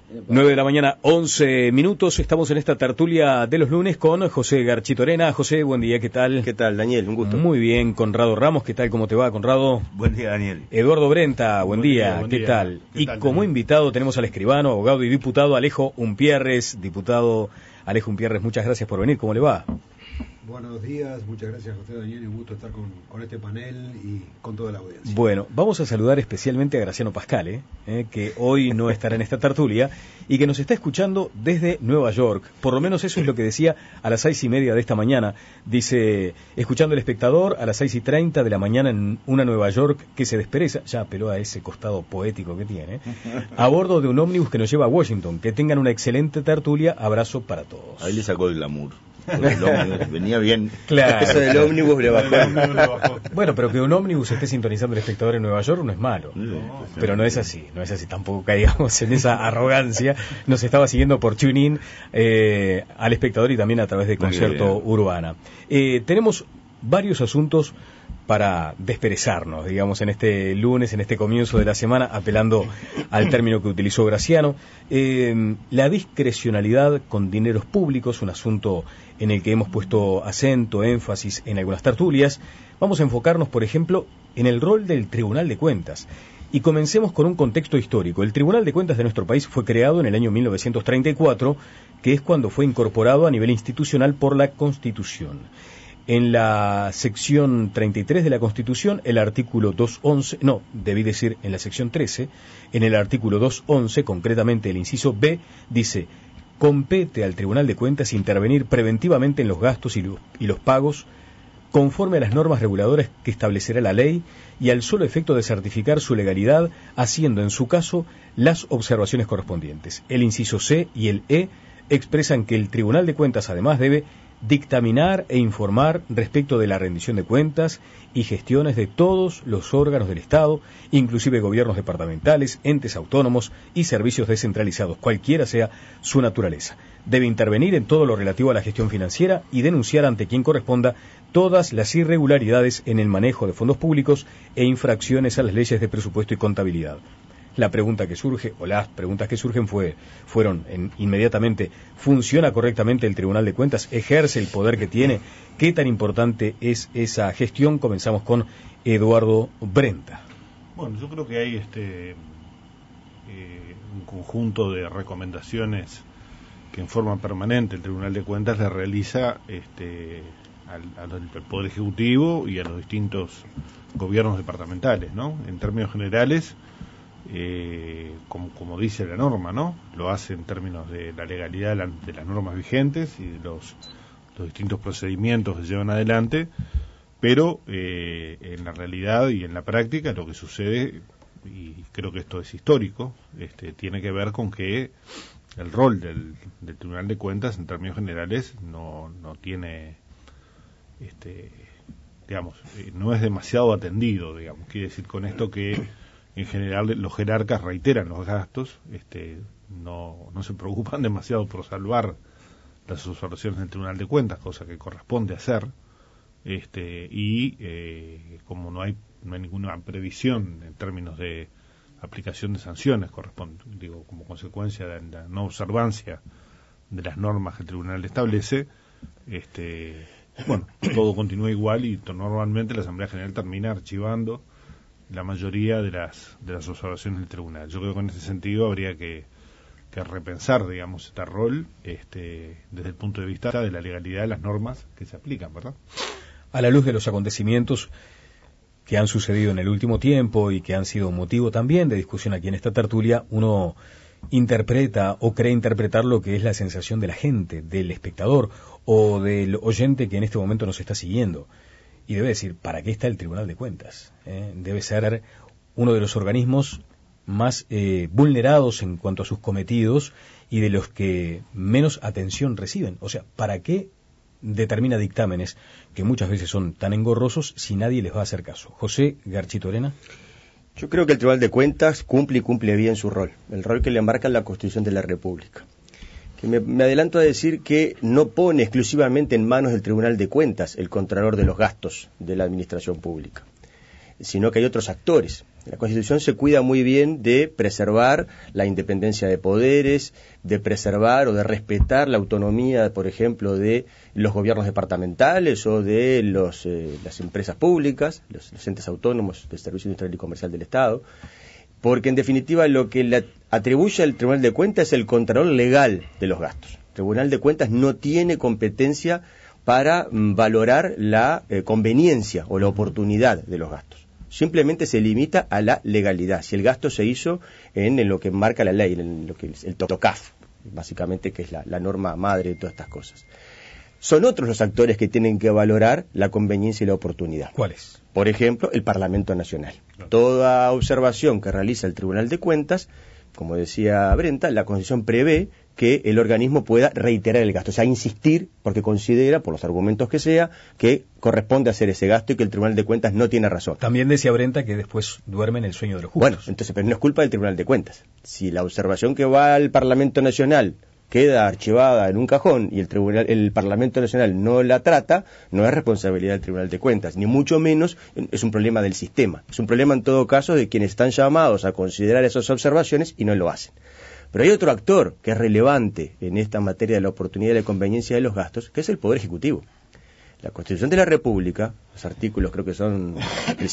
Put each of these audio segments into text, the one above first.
9 de la mañana, 11 minutos. Estamos en esta tertulia de los lunes con José Garchitorena. José, buen día, ¿qué tal? ¿Qué tal, Daniel? Un gusto. Muy bien, Conrado Ramos, ¿qué tal? ¿Cómo te va, Conrado? Buen día, Daniel. Eduardo Brenta, buen día, ¿qué tal? ¿Qué Y tal, como Daniel? invitado tenemos al escribano, abogado y diputado Alejo Umpierres. Diputado Alejo Umpierres, muchas gracias por venir, ¿cómo le va? Buenos días, muchas gracias José Daniel, un gusto estar con este panel y con toda la audiencia. Bueno, vamos a saludar especialmente a Graciano Pascale, que hoy no estará en esta tertulia y que nos está escuchando desde Nueva York. Por lo menos eso es lo que decía a las 6:30 de esta mañana. Dice, escuchando El Espectador a las 6:30 de la mañana en una Nueva York que se despereza, ya apeló a ese costado poético que tiene, a bordo de un ómnibus que nos lleva a Washington. Que tengan una excelente tertulia, abrazo para todos. Ahí le sacó el glamour. El ómnibus venía bien. Claro. Eso del ómnibus le bajó. Bueno, pero que un ómnimos esté sintonizando El Espectador en Nueva York no es malo. Pero no es así, tampoco caigamos en esa arrogancia. Nos estaba siguiendo por TuneIn al Espectador y también a través de Concierto Urbana. Tenemos varios asuntos para desperezarnos, digamos, en este lunes, en este comienzo de la semana, apelando al término que utilizó Graciano. La discrecionalidad con dineros públicos, un asunto en el que hemos puesto acento, énfasis en algunas tertulias. Vamos a enfocarnos, por ejemplo, en el rol del Tribunal de Cuentas. Y comencemos con un contexto histórico. El Tribunal de Cuentas de nuestro país fue creado en el año 1934, que es cuando fue incorporado a nivel institucional por la Constitución. En la sección 33 de la Constitución, el artículo 211, no, debí decir en la sección 13, en el artículo 211, concretamente el inciso B, dice: compete al Tribunal de Cuentas intervenir preventivamente en los gastos y los pagos conforme a las normas reguladoras que establecerá la ley y al solo efecto de certificar su legalidad, haciendo en su caso las observaciones correspondientes. El inciso C y el E expresan que el Tribunal de Cuentas además debe dictaminar e informar respecto de la rendición de cuentas y gestiones de todos los órganos del Estado, inclusive gobiernos departamentales, entes autónomos y servicios descentralizados, cualquiera sea su naturaleza. Debe intervenir en todo lo relativo a la gestión financiera y denunciar ante quien corresponda todas las irregularidades en el manejo de fondos públicos e infracciones a las leyes de presupuesto y contabilidad. La pregunta que surge, o las preguntas que surgen fueron inmediatamente: ¿funciona correctamente el Tribunal de Cuentas? ¿Ejerce el poder que tiene? ¿Qué tan importante es esa gestión? Comenzamos con Eduardo Brenta. Bueno, yo creo que hay un conjunto de recomendaciones que en forma permanente el Tribunal de Cuentas le realiza al Poder Ejecutivo y a los distintos gobiernos departamentales, ¿no? En términos generales, como dice la norma, ¿no? Lo hace en términos de la legalidad de las normas vigentes y de los distintos procedimientos que se llevan adelante, pero en la realidad y en la práctica lo que sucede, y creo que esto es histórico, tiene que ver con que el rol del Tribunal de Cuentas en términos generales no tiene, no es demasiado atendido, digamos. Quiere decir con esto que en general los jerarcas reiteran los gastos, no se preocupan demasiado por salvar las observaciones del Tribunal de Cuentas, cosa que corresponde hacer, como no hay ninguna previsión en términos de aplicación de sanciones como consecuencia de la no observancia de las normas que el Tribunal establece, todo continúa igual y normalmente la Asamblea General termina archivando la mayoría de las observaciones del tribunal. Yo creo que en ese sentido habría que repensar, digamos, este rol desde el punto de vista de la legalidad de las normas que se aplican, ¿verdad? A la luz de los acontecimientos que han sucedido en el último tiempo y que han sido motivo también de discusión aquí en esta tertulia, uno interpreta o cree interpretar lo que es la sensación de la gente, del espectador o del oyente que en este momento nos está siguiendo. Y debe decir, ¿para qué está el Tribunal de Cuentas? Debe ser uno de los organismos más vulnerados en cuanto a sus cometidos y de los que menos atención reciben. O sea, ¿para qué determina dictámenes que muchas veces son tan engorrosos si nadie les va a hacer caso? José Garchitorena. Yo creo que el Tribunal de Cuentas cumple bien su rol, el rol que le marca la Constitución de la República. Que me adelanto a decir que no pone exclusivamente en manos del Tribunal de Cuentas el controlador de los gastos de la administración pública, sino que hay otros actores La Constitución se cuida muy bien de preservar la independencia de poderes, de preservar o de respetar la autonomía, por ejemplo, de los gobiernos departamentales o de las empresas públicas, los entes autónomos del Servicio Industrial y Comercial del Estado, porque en definitiva lo que le atribuye al Tribunal de Cuentas es el control legal de los gastos. El Tribunal de Cuentas no tiene competencia para valorar la conveniencia o la oportunidad de los gastos. Simplemente se limita a la legalidad, si el gasto se hizo en lo que marca la ley, en lo que es el TOCAF, básicamente, que es la norma madre de todas estas cosas. Son otros los actores que tienen que valorar la conveniencia y la oportunidad. ¿Cuáles? Por ejemplo, el Parlamento Nacional. Toda observación que realiza el Tribunal de Cuentas, como decía Brenta, la Constitución prevé que el organismo pueda reiterar el gasto, o sea, insistir, porque considera, por los argumentos que sea, que corresponde hacer ese gasto y que el Tribunal de Cuentas no tiene razón. También decía Brenta que después duermen el sueño de los justos. Bueno, entonces, pero no es culpa del Tribunal de Cuentas. Si la observación que va al Parlamento Nacional queda archivada en un cajón y el Parlamento Nacional no la trata, no es responsabilidad del Tribunal de Cuentas, ni mucho menos es un problema del sistema. Es un problema en todo caso de quienes están llamados a considerar esas observaciones y no lo hacen. Pero hay otro actor que es relevante en esta materia de la oportunidad y la conveniencia de los gastos, que es el Poder Ejecutivo. La Constitución de la República, los artículos creo que son el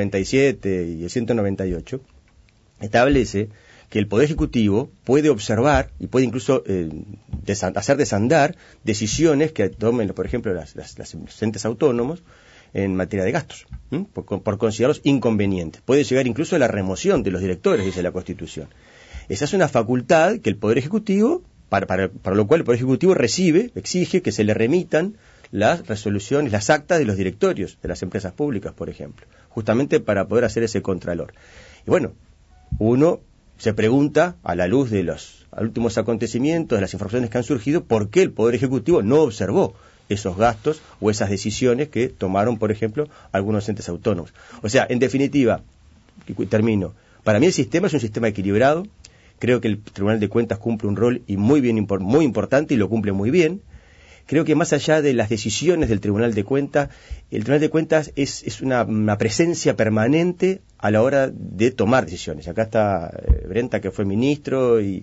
197 y el 198, establece que el Poder Ejecutivo puede observar y puede incluso hacer desandar decisiones que tomen, por ejemplo, los entes autónomos en materia de gastos, por considerarlos inconvenientes. Puede llegar incluso a la remoción de los directores, dice la Constitución. Esa es una facultad que el Poder Ejecutivo, para lo cual el Poder Ejecutivo exige que se le remitan las resoluciones, las actas de los directorios de las empresas públicas, por ejemplo, justamente para poder hacer ese contralor. Y bueno, uno se pregunta, a la luz de los últimos acontecimientos, de las informaciones que han surgido, ¿por qué el Poder Ejecutivo no observó esos gastos o esas decisiones que tomaron, por ejemplo, algunos entes autónomos? O sea, en definitiva, termino, para mí el sistema es un sistema equilibrado. Creo que el Tribunal de Cuentas cumple un rol muy importante y lo cumple muy bien. Creo que más allá de las decisiones del Tribunal de Cuentas, el Tribunal de Cuentas es una presencia permanente a la hora de tomar decisiones. Acá está Brenta, que fue ministro, y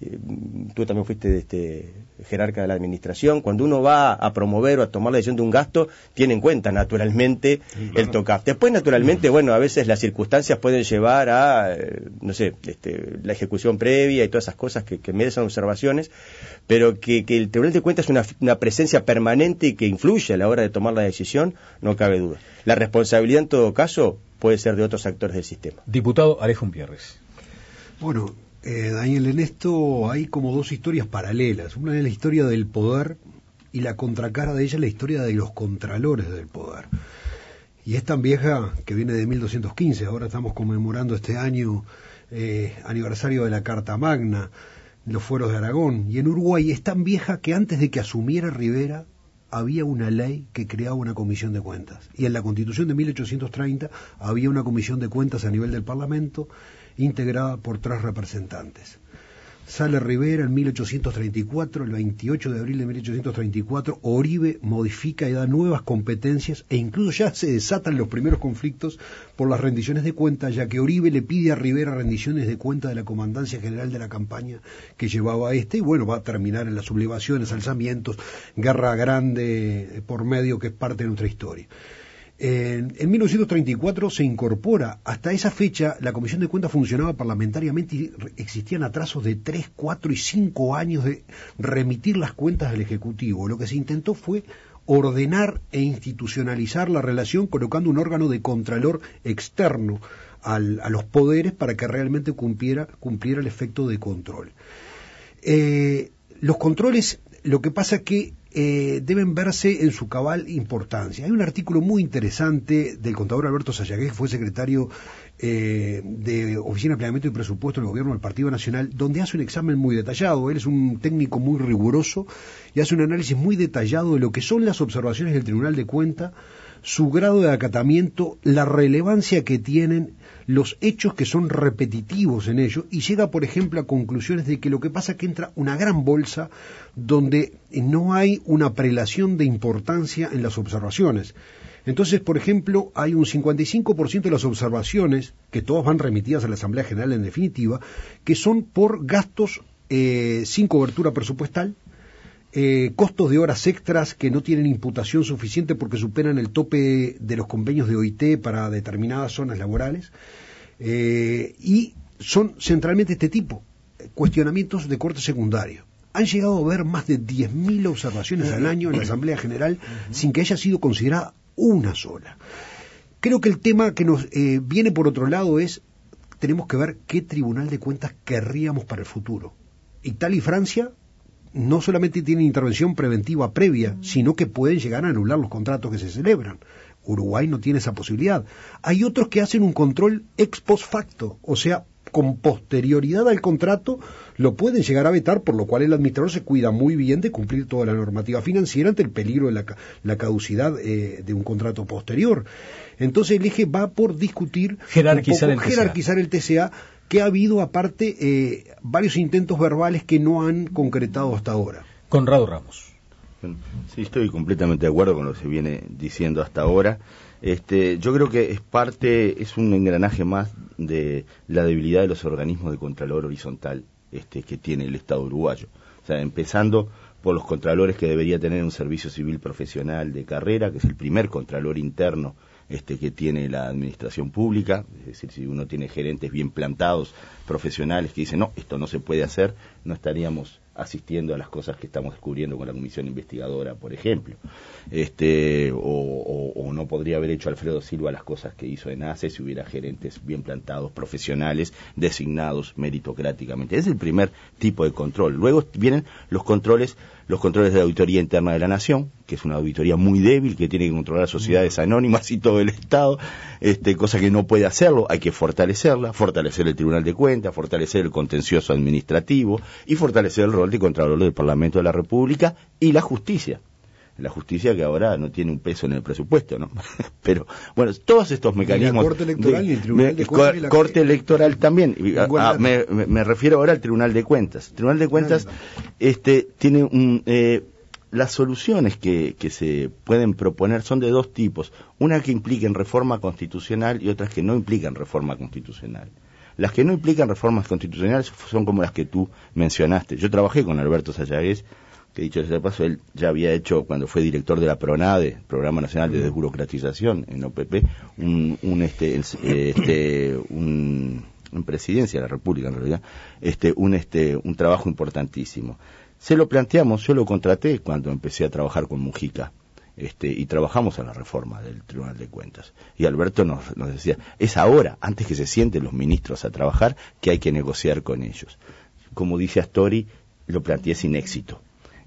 tú también fuiste jerarca de la administración. Cuando uno va a promover o a tomar la decisión de un gasto, tiene en cuenta naturalmente el TOCAF. Después, naturalmente, bueno, a veces las circunstancias pueden llevar a, la ejecución previa y todas esas cosas que merecen observaciones, pero que el Tribunal de Cuentas es una presencia permanente y que influye a la hora de tomar la decisión, no cabe duda. La responsabilidad, en todo caso, puede ser de otros actores del sistema. Diputado Alejo Umpierres. Bueno, Daniel, en esto hay como dos historias paralelas. Una es la historia del poder y la contracara de ella es la historia de los contralores del poder. Y es tan vieja que viene de 1215. Ahora estamos conmemorando este año aniversario de la Carta Magna, los fueros de Aragón. Y en Uruguay es tan vieja que antes de que asumiera Rivera había una ley que creaba una comisión de cuentas. Y en la Constitución de 1830 había una comisión de cuentas a nivel del Parlamento integrada por 3 representantes. Sale Rivera en 1834, el 28 de abril de 1834, Oribe modifica y da nuevas competencias e incluso ya se desatan los primeros conflictos por las rendiciones de cuentas, ya que Oribe le pide a Rivera rendiciones de cuenta de la Comandancia General de la campaña que llevaba y bueno, va a terminar en las sublevaciones, alzamientos, guerra grande por medio, que es parte de nuestra historia. En 1934 se incorpora. Hasta esa fecha la Comisión de Cuentas funcionaba parlamentariamente y existían atrasos de 3, 4 y 5 años de remitir las cuentas del Ejecutivo. Lo que se intentó fue ordenar e institucionalizar la relación colocando un órgano de contralor externo a los poderes para que realmente cumpliera el efecto de control. Los controles, lo que pasa que deben verse en su cabal importancia. Hay un artículo muy interesante del contador Alberto Sayagué, que fue secretario de Oficina de Planeamiento y Presupuesto del Gobierno del Partido Nacional, donde hace un examen muy detallado. Él es un técnico muy riguroso y hace un análisis muy detallado de lo que son las observaciones del Tribunal de Cuentas, su grado de acatamiento, la relevancia que tienen, los hechos que son repetitivos en ello, y llega, por ejemplo, a conclusiones de que lo que pasa es que entra una gran bolsa donde no hay una prelación de importancia en las observaciones. Entonces, por ejemplo, hay un 55% de las observaciones, que todas van remitidas a la Asamblea General en definitiva, que son por gastos sin cobertura presupuestal, costos de horas extras que no tienen imputación suficiente porque superan el tope de los convenios de OIT para determinadas zonas laborales, y son centralmente este tipo, cuestionamientos de corte secundario. Han llegado a haber más de 10.000 observaciones al año en la Asamblea General sin que haya sido considerada una sola. Creo que el tema que nos viene por otro lado es, tenemos que ver qué Tribunal de Cuentas querríamos para el futuro. Italia y Francia no solamente tienen intervención preventiva previa, sino que pueden llegar a anular los contratos que se celebran. Uruguay no tiene esa posibilidad. Hay otros que hacen un control ex post facto, o sea, con posterioridad al contrato lo pueden llegar a vetar, por lo cual el administrador se cuida muy bien de cumplir toda la normativa financiera ante el peligro de la caducidad de un contrato posterior. Entonces el eje va por discutir, jerarquizar el TCA, que ha habido aparte varios intentos verbales que no han concretado hasta ahora. Conrado Ramos. Sí, estoy completamente de acuerdo con lo que se viene diciendo hasta ahora. Yo creo que es un engranaje más de la debilidad de los organismos de contralor horizontal que tiene el Estado uruguayo. O sea, empezando por los contralores que debería tener un servicio civil profesional de carrera, que es el primer contralor interno que tiene la administración pública. Es decir, si uno tiene gerentes bien plantados, profesionales, que dicen, no, esto no se puede hacer, no estaríamos asistiendo a las cosas que estamos descubriendo con la comisión investigadora, por ejemplo. O no podría haber hecho Alfredo Silva las cosas que hizo en ACE si hubiera gerentes bien plantados, profesionales, designados meritocráticamente. Es el primer tipo de control. Luego vienen los controles de la Auditoría Interna de la Nación, que es una auditoría muy débil, que tiene que controlar sociedades anónimas y todo el Estado, cosa que no puede hacerlo, hay que fortalecerla, fortalecer el Tribunal de Cuentas, fortalecer el contencioso administrativo y fortalecer el rol de Contralor del Parlamento de la República y la justicia que ahora no tiene un peso en el presupuesto, ¿no? Pero, bueno, todos estos mecanismos... La Corte Electoral y el Tribunal de Cuentas... Corte Electoral también. Me refiero ahora al Tribunal de Cuentas. El Tribunal de Cuentas tiene las soluciones que se pueden proponer son de dos tipos. Una que impliquen reforma constitucional y otras que no implican reforma constitucional. Las que no implican reformas constitucionales son como las que tú mencionaste. Yo trabajé con Alberto Sayagués, que dicho sea de paso, él ya había hecho, cuando fue director de la PRONADE, Programa Nacional de Desburocratización, en OPP, en Presidencia de la República, en realidad, un trabajo importantísimo. Se lo planteamos, yo lo contraté cuando empecé a trabajar con Mujica, y trabajamos en la reforma del Tribunal de Cuentas. Y Alberto nos decía, es ahora, antes que se sienten los ministros a trabajar, que hay que negociar con ellos. Como dice Astori, lo planteé sin éxito.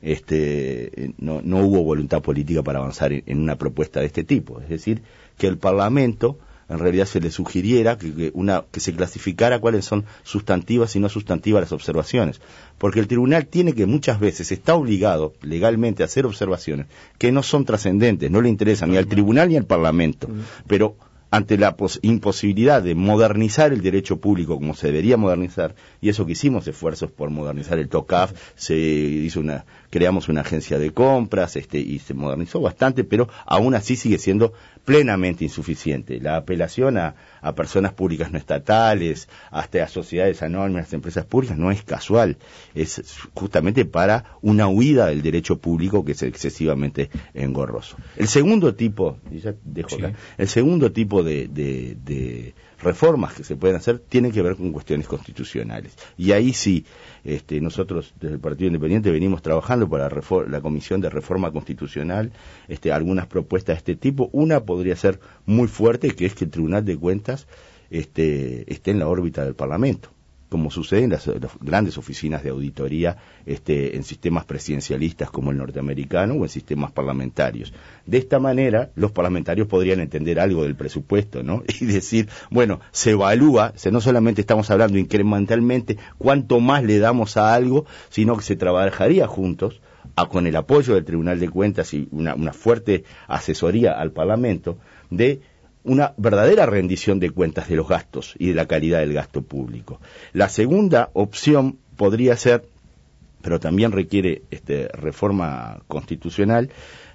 No hubo voluntad política para avanzar en una propuesta de este tipo. Es decir, que el Parlamento en realidad se le sugiriera que se clasificara cuáles son sustantivas y no sustantivas las observaciones, porque el tribunal tiene que muchas veces está obligado legalmente a hacer observaciones que no son trascendentes, no le interesan ni al tribunal ni al Parlamento, pero ante la imposibilidad de modernizar el derecho público como se debería modernizar, y eso que hicimos esfuerzos por modernizar el TOCAF, creamos una agencia de compras, y se modernizó bastante, pero aún así sigue siendo plenamente insuficiente. La apelación a personas públicas no estatales, hasta a sociedades anónimas, empresas públicas, no es casual, es justamente para una huida del derecho público que es excesivamente engorroso. El segundo tipo, el segundo tipo de reformas que se pueden hacer tienen que ver con cuestiones constitucionales. Y ahí sí, nosotros desde el Partido Independiente venimos trabajando para la Comisión de Reforma Constitucional, algunas propuestas de este tipo. Una podría ser muy fuerte, que es que el Tribunal de Cuentas esté en la órbita del Parlamento, como sucede en las grandes oficinas de auditoría en sistemas presidencialistas como el norteamericano o en sistemas parlamentarios. De esta manera, los parlamentarios podrían entender algo del presupuesto, ¿no? Y decir, bueno, se evalúa, no solamente estamos hablando incrementalmente cuánto más le damos a algo, sino que se trabajaría juntos con el apoyo del Tribunal de Cuentas y una fuerte asesoría al Parlamento de una verdadera rendición de cuentas de los gastos y de la calidad del gasto público. La segunda opción podría ser, pero también requiere reforma constitucional,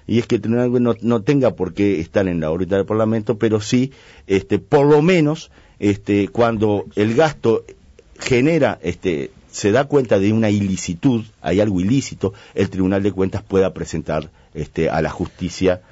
y es que el tribunal no tenga por qué estar en la órbita del Parlamento, pero sí, por lo menos, cuando el gasto genera, se da cuenta de una ilicitud, hay algo ilícito, el Tribunal de Cuentas pueda presentar a la justicia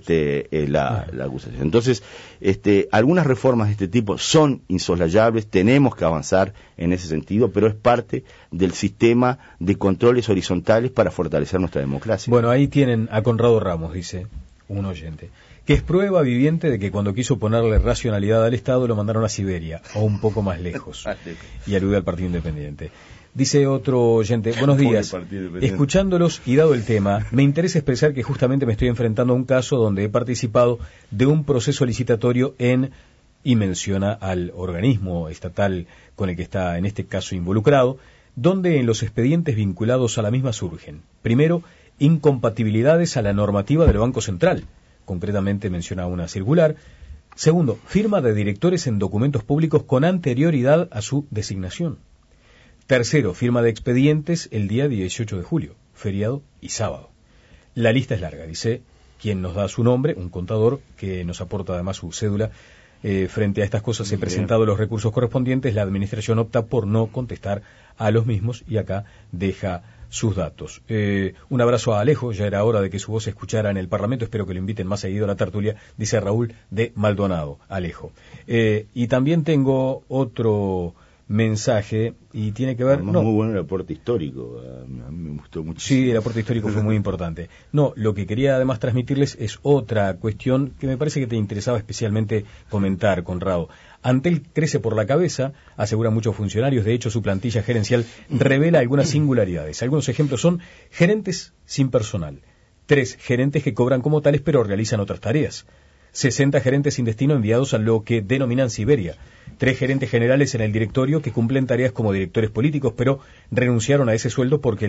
la acusación. Entonces, algunas reformas de este tipo son insoslayables, tenemos que avanzar en ese sentido, pero es parte del sistema de controles horizontales para fortalecer nuestra democracia. Bueno, ahí tienen a Conrado Ramos, dice un oyente, que es prueba viviente de que cuando quiso ponerle racionalidad al Estado lo mandaron a Siberia, o un poco más lejos, y alude al Partido Independiente. Dice otro oyente, buenos días, escuchándolos y dado el tema, me interesa expresar que justamente me estoy enfrentando a un caso donde he participado de un proceso licitatorio y menciona al organismo estatal con el que está en este caso involucrado, donde en los expedientes vinculados a la misma surgen, primero, incompatibilidades a la normativa del Banco Central, concretamente menciona una circular, segundo, firma de directores en documentos públicos con anterioridad a su designación. Tercero, firma de expedientes el día 18 de julio, feriado y sábado. La lista es larga, dice quien nos da su nombre, un contador que nos aporta además su cédula. Frente a estas cosas he presentado los recursos correspondientes, la administración opta por no contestar a los mismos y acá deja sus datos. Un abrazo a Alejo, ya era hora de que su voz se escuchara en el Parlamento, espero que lo inviten más seguido a la tertulia, dice Raúl de Maldonado, Alejo. Y también tengo otro mensaje y tiene que ver... Muy bueno el aporte histórico, a mí me gustó mucho. Sí, el aporte histórico fue muy importante. No, lo que quería además transmitirles es otra cuestión que me parece que te interesaba especialmente comentar, Conrado. Antel crece por la cabeza, aseguran muchos funcionarios, de hecho su plantilla gerencial revela algunas singularidades. Algunos ejemplos son gerentes sin personal, 3 gerentes que cobran como tales pero realizan otras tareas, 60 gerentes sin destino enviados a lo que denominan Siberia, 3 gerentes generales en el directorio que cumplen tareas como directores políticos pero renunciaron a ese sueldo porque